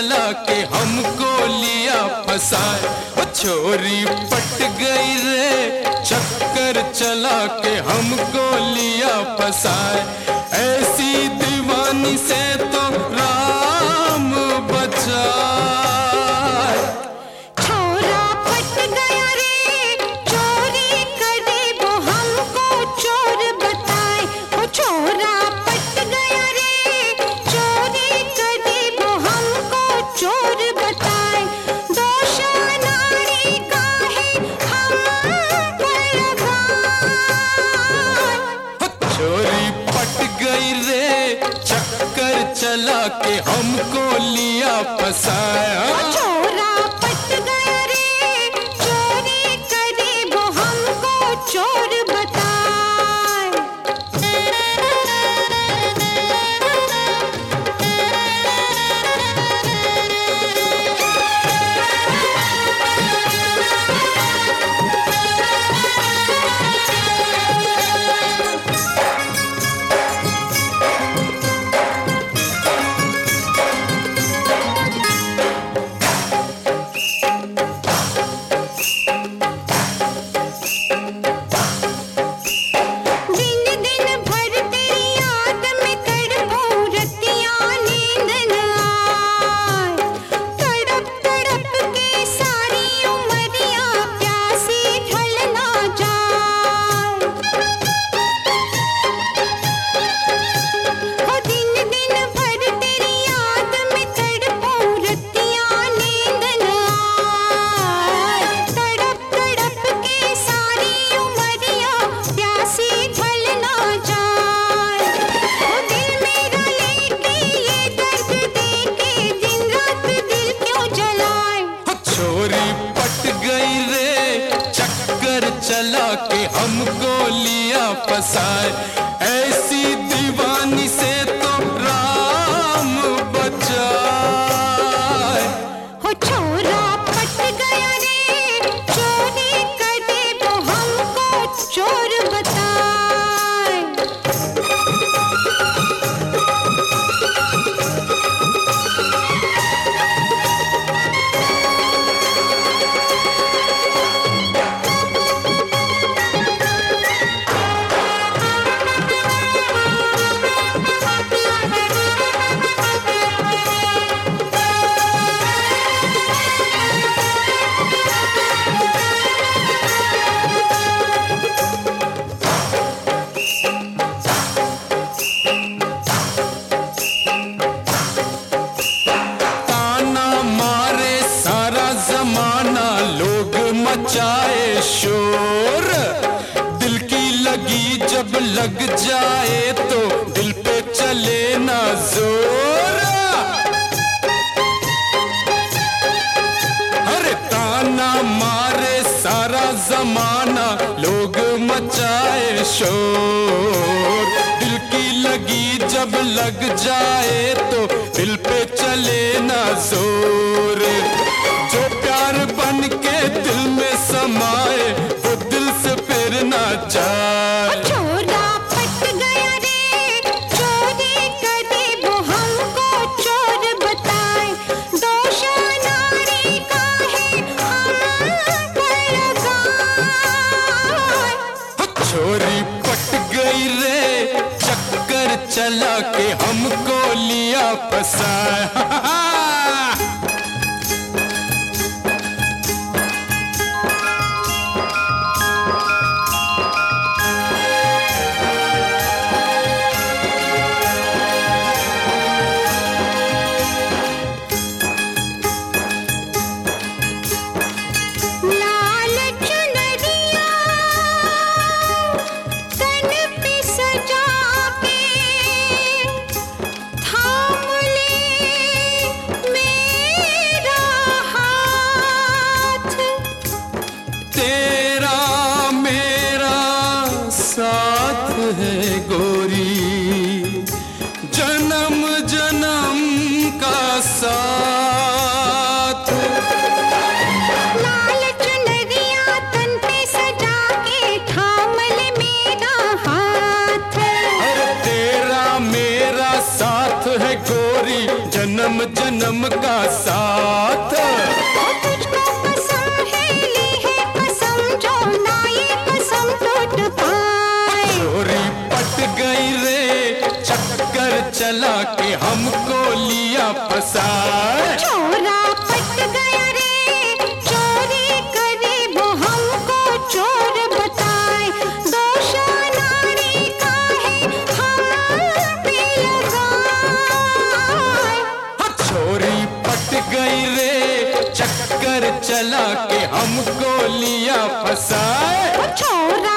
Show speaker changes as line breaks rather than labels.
चला के हमको लिया फसाए। वो छोरी पट गई रे, चक्कर चला के हमको लिया फसाए। ऐसी दीवानी से तो राम बचाए।
छोरा पट गया रे, चोरी करे वो हमको चोर बताए। वो छोरा पट गया रे, चोरी करे वो हमको चोर बताए। दोष नारी का है हम पर लगाए।
छोरी पट गई रे, चक्कर चला के हमको लिया फसाया।
छोरा पट गया रे, चोरी करे वो हमको चोर बताए।
चला के हमको लिया फसाए। ऐसी दीवानी से तो राम बचाए।
हो छोरा पट गया रे, चोरी करे वो हमको चोर बताए।
मचाए शोर, दिल की लगी जब लग जाए तो दिल पे चले ना जोर। अरे ताना मारे सारा जमाना, लोग मचाए शोर। दिल की लगी जब लग जाए तो दिल पे चले ना जोर। जो प्यार बन के दिल में समाए वो दिल से फिर ना जाए।
छोरा पट गया रे, चोरी करे वो हमको चोर बताए। दोष नारी का है हम पर लगाए।
छोरी पट गई रे, चक्कर चला के हमको लिया फसाए। साथ है गोरी, जन्म जन्म का साथ।
लाल चुनरिया तन पे सजा के थाम ले मेरा हाथ।
अरे तेरा मेरा साथ है गोरी, जन्म जन्म का साथ।
तुझको कसम है, ली है कसम, जो ना ये कसम टूट पाए।
चोरी पट गई रे, चक्कर चला के हमको लिया फसाए।
चोरा पट गया रे, चोरी करे वो हमको चोर बताए। दोष नारी का है हम पे लगाए।
चोरी पट गई रे, चक्कर चला के हमको लिया फसाए।
छोरा